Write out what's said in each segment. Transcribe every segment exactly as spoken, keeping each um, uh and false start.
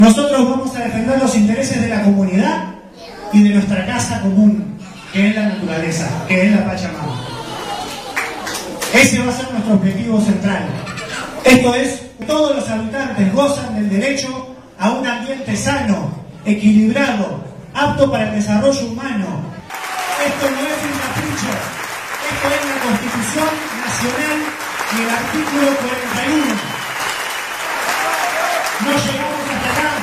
Nosotros vamos a defender los intereses de la comunidad y de nuestra casa común, que es la naturaleza, que es la Pachamama. Ese va a ser nuestro objetivo central. Esto es, todos los habitantes gozan del derecho a un ambiente sano, equilibrado, apto para el desarrollo humano. Esto no es un capricho, esto es la Constitución Nacional y el artículo cuarenta y uno. No llegamos hasta acá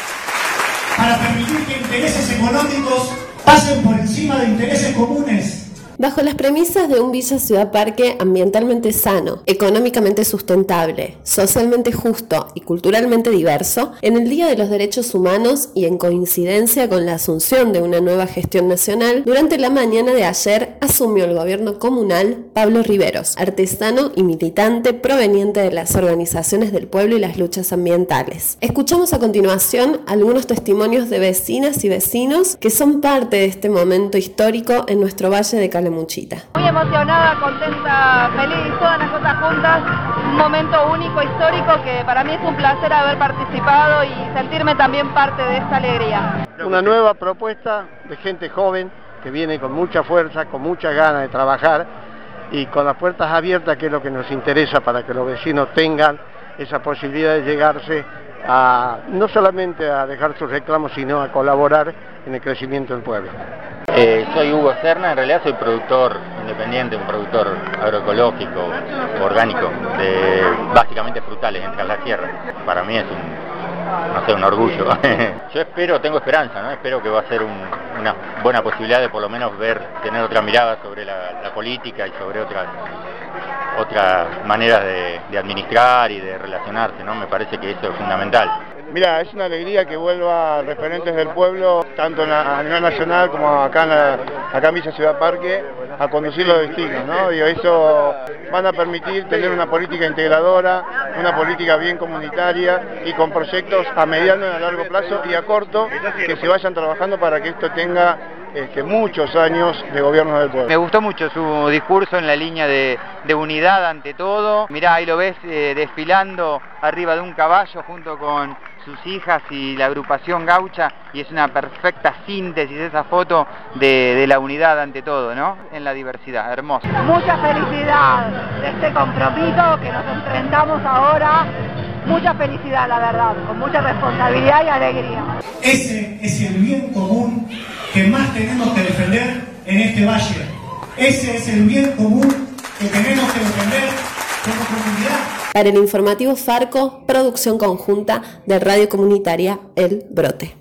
para permitir que intereses económicos pasen por encima de intereses comunes. Bajo las premisas de un Villa Ciudad Parque ambientalmente sano, económicamente sustentable, socialmente justo y culturalmente diverso, en el Día de los Derechos Humanos y en coincidencia con la asunción de una nueva gestión nacional, durante la mañana de ayer asumió el gobierno comunal Pablo Riveros, artesano y militante proveniente de las organizaciones del pueblo y las luchas ambientales. Escuchamos a continuación algunos testimonios de vecinas y vecinos que son parte de este momento histórico en nuestro Valle de Calamuchita. Muy emocionada, contenta, feliz, todas las cosas juntas, un momento único, histórico, que para mí es un placer haber participado y sentirme también parte de esta alegría. Una nueva propuesta de gente joven que viene con mucha fuerza, con muchas ganas de trabajar y con las puertas abiertas, que es lo que nos interesa para que los vecinos tengan esa posibilidad de llegarse a, no solamente a dejar sus reclamos, sino a colaborar en el crecimiento del pueblo. Eh, soy Hugo Serna, en realidad soy productor independiente, un productor agroecológico, orgánico, de básicamente frutales entre las sierras. Para mí es un, no sé, un orgullo. Yo espero, tengo esperanza, ¿no? Espero que va a ser un, una buena posibilidad de por lo menos ver, tener otra mirada sobre la, la política y sobre otras otras maneras de, de administrar y de relacionarse, ¿no? Me parece que eso es fundamental. Mira, es una alegría que vuelva referentes del pueblo, tanto en la, a nivel nacional como acá en, la, acá en Villa Ciudad Parque, a conducir los destinos, ¿no? Y eso van a permitir tener una política integradora, una política bien comunitaria y con proyectos a mediano y a largo plazo y a corto que se vayan trabajando para que esto tenga este, muchos años de gobierno del pueblo. Me gustó mucho su discurso en la línea de, de unidad ante todo. Mirá, ahí lo ves eh, desfilando arriba de un caballo junto con sus hijas y la agrupación gaucha, y es una perfecta síntesis esa foto de, de la unidad ante todo, ¿no? En la diversidad, hermoso. Mucha felicidad de este compromiso que nos enfrentamos ahora, mucha felicidad, la verdad, con mucha responsabilidad y alegría. Ese es el bien común que más tenemos que defender en este valle. Ese es el bien común que tenemos que defender como comunidad. Para el informativo Farco, producción conjunta de Radio Comunitaria El Brote.